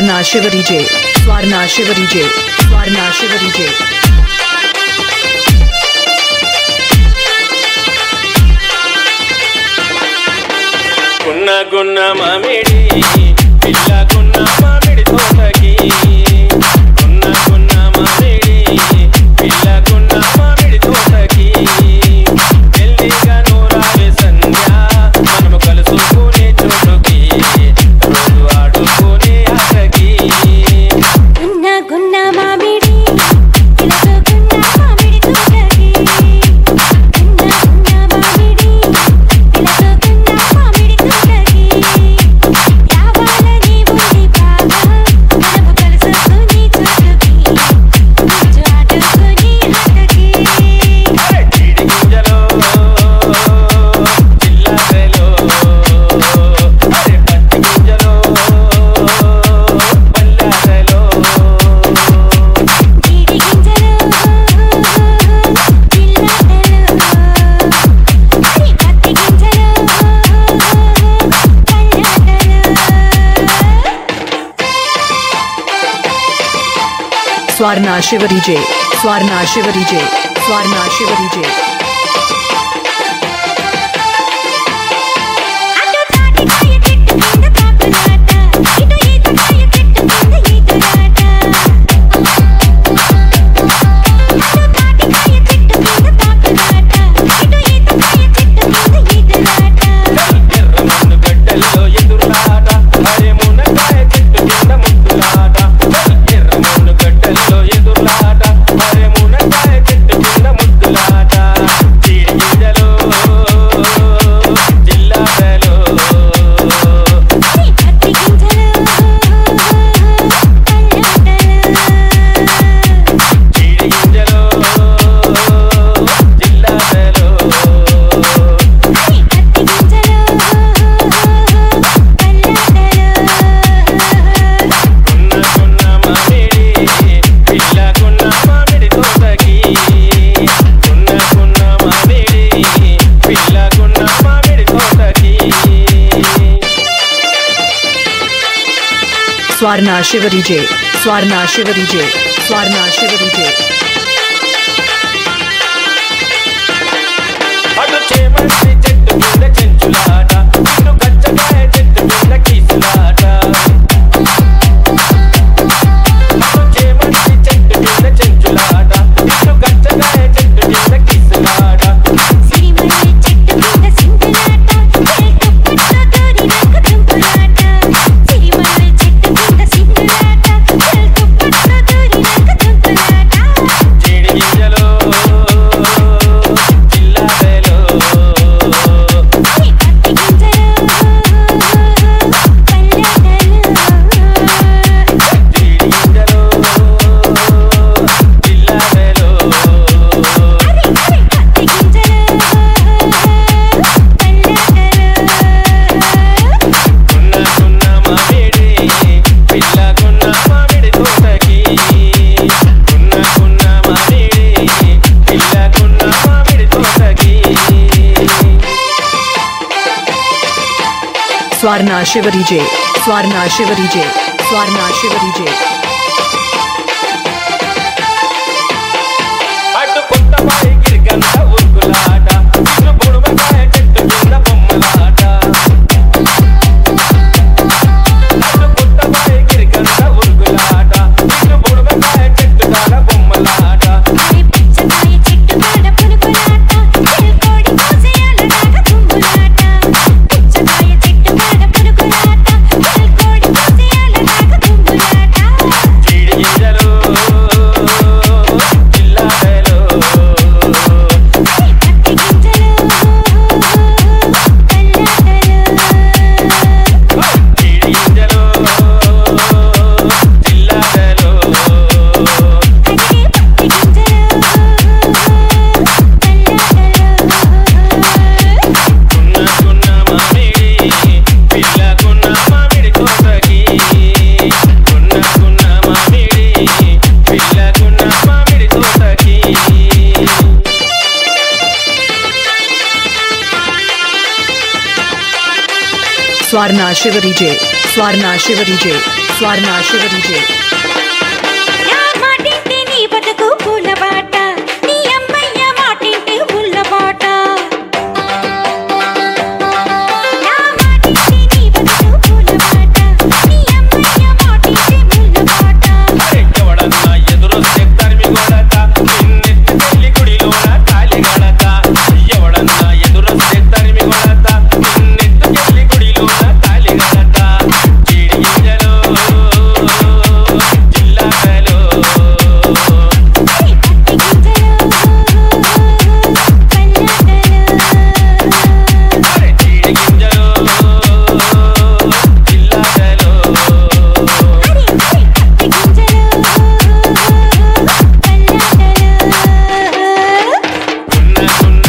స్వర్ణ శివరిజే స్వర్ణ శివరిజే స్వర్ణ శివరిజే గున్న గున్న మామిడి పిల్ల గున్న మామిడి తోటకి గున్న గున్న మామిడి పిల్ల గున్న మామిడి తోటకి మెల్లిగా నూరావే సంధ్య మనము కలుసుకునే చోటుకి రోజు ఆడుకునే ఆటకి గున్న గున్న మామిడి పిల్ల గున్న మామిడి తోటకి గున్న గున్న మామిడి పిల్ల గున్న మామిడి తోటకి రావాలని ఉంది బాగా మనము కలుసుకునే చోటుకి రోజు ఆడుకునే ఆటకి చీడి గింజలో చిల్లారెలో అరే పత్తి గింజలో పల్లారెలో జీడి గింజలు చిల్లటలు మరి పత్తి గింజలు కల్లటలు స్వర్ణ శివరిజే స్వర్ణ శివరిజే స్వర్ణ శివరిజే అటు తాటికాయ చెట్టు కింద తాకులాట ఇటు ఈతకాయ చెట్టు కింద ఈతలాట అటు తాటికాయ చెట్టు కింద తాకులాట ఇటు ఈతకాయ చెట్టు కింద ఈతలాట ఎర్రమన్ను గడ్డల్లో ఎదురులాట అరే మునక్కాయ చెట్టు కింద ముద్దులాట ఎర్రమన్ను గడ్డల్లో ఎదురులాట అరే మునక్కాయ చెట్టు కింద ముద్దులాట చీడి గింజలో జిల్లాటలో మరి పత్తి గింజలు కల్లటలు చీడి గింజలో జిల్లాటలో మరి పత్తి గింజలు కల్లటలు గున్న గున్న మామిడి పిల్ల గున్న మామిడి తోటకి స్వర్ణ శివరిజే స్వర్ణ శివరిజే స్వర్ణ శివరిజే అటు చేమంతి చెట్టు కింద చెంచులాట ఇటు కచ్చకాయ చెట్టు కింద కీసులాట అటు చేమంతి చెట్టు కింద చెంచులాట ఇటు కచ్చకాయ చెట్టు కింద కీసులాట సిరిమల్లె చెట్టు కింద సింధులాట తుప్పట్లో దూరినాక తుంపులాట సిరిమల్లె చెట్టు కింద సింధులాట తుప్పట్లో దూరినాక తుంపులాట చీడి గింజలో జిల్లారెలో మరి పత్తి గింజలు కల్లటలు చీడి గింజలో జిల్లారెలో అరే అరే పత్తి గింజలు కల్లటలు గున్న గున్న మామిడి పిల్ల గున్న మామిడి తోటకి స్వర్ణ శివరిజే స్వర్ణ శివరిజే స్వర్ణ శివరిజే అటు కొత్తపాయ గిరికంత ఉరుకులాట ఇటు బుడుమకాయ చెట్టు కింద బొమ్మలాట అటు కొత్తపాయ గిరికంత ఉరుకులాట ఇటు బుడుమకాయ చెట్టు కాడ బొమ్మలాట మరి పిచ్చకాయ చెట్టు కాడ పునుకులాట చెల్కోడి కోసేయాలనాక తుంబులాట పిచ్చకాయ చెట్టు కాడ పునుకులాట చెల్కోడి కోసేయాలనాక తుంబులాట చీడి గింజలు జిల్లారెలో మరి పత్తి గింజలు కల్లటలు చీడి గింజలు జిల్లారెలో అడిగే పత్తి గింజలు కల్లటలు గున్న గున్న మామిడి పిల్ల గున్న మామిడి తోటకి గున్న గున్న మామిడి పిల్ల గున్న మామిడి తోటకి స్వర్ణ శివరిజే స్వర్ణ శివరిజే స్వర్ణ శివ డీజే నా మాటింటే నీ బతుకు పూలబాట నీ అమ్మయ్య మాటింటే ముల్లబాట నా మాటింటే నీ బతుకు పూలబాట నీ అమ్మయ్య మాటింటే ముల్లబాట అరే ఎవడన్నా ఎదురొస్తే తరిమి కొడతా నిన్నెత్తుకెళ్ళి గుడిలోన తాళి గడతా ఎవడన్నా ఎదురొస్తే తరిమి కొడతా నిన్నెత్తుకెళ్ళి గుడిలోన తాళి గడతా చీడి గింజలో జిల్లాలో పత్తి గింజలు అరే చీడి గింజలో జిల్లాలో ఉన్న